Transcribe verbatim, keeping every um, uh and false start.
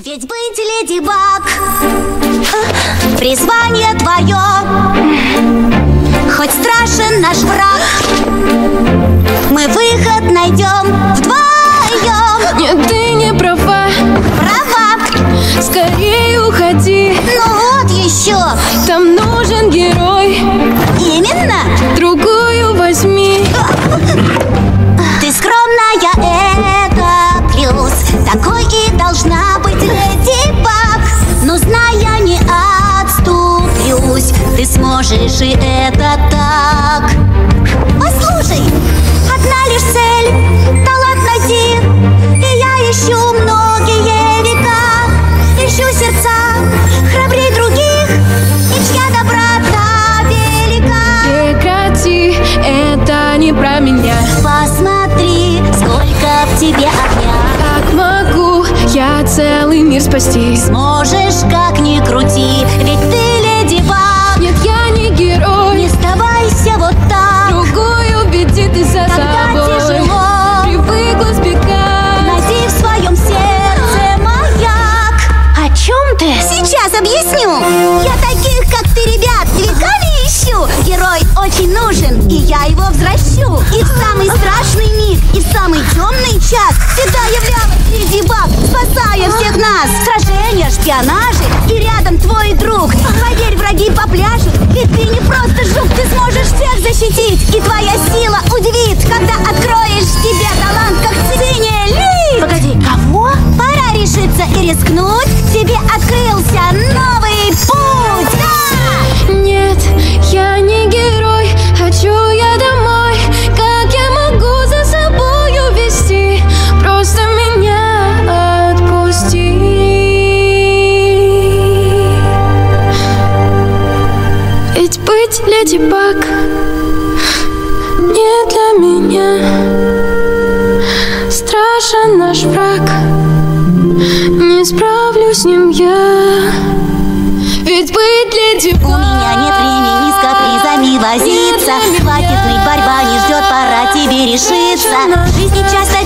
Ведь быть Леди Баг — призвание твое. Хоть страшен наш враг, мы выход найдем вдвоем. Нет, ты не права. Права. Скорее уходи. Ну вот еще. Там нужен герой. Именно. Другую возьми. Ты скромная, это плюс. Такой и должна быть Леди Баг. Но зная, не отступлюсь. Ты сможешь, и это так. Послушай, одна лишь цель — талант найти. И я ищу многие века. Ищу сердца храбрей других, и чья доброта велика. Прекрати, это не про меня. Посмотри, сколько в тебе огня. Как могу я целый мир спасти? Сможешь, как ни крути, ведь ты Леди Баг. Нет, я не герой. Не сдавайся вот так. Другую веди ты за Когда собой. тяжело, Привыкла сбегать. найди в своем сердце маяк. О чем ты? Сейчас объясню. Я таких, как ты, ребят, веками ищу. Герой очень нужен, и я его возвращу. И в самый страшный миг, и в самый темный час всегда являлась Леди Баг, спасая всех нас. Сражения, шпионажи, и рядом твой друг. Поверь, враги попляшут, ведь ты не просто жук. Ты сможешь всех защитить, и твоя сила удивит, когда откроешь в себе талант, как синяя лист. Погоди, кого? Пора решиться и рискнуть. Тебе открылся новый путь. Да! Нет, я не герой. Хочу я домой. Как я могу за собою вести? Просто меня отпусти. Ведь быть Леди Баг не для меня. Страшен наш враг, не справлюсь с ним я. Ведь быть Леди Баг. У меня нет времени с капризами возиться. Хватит ныть, борьба не ждет, пора тебе решиться. В жизни часто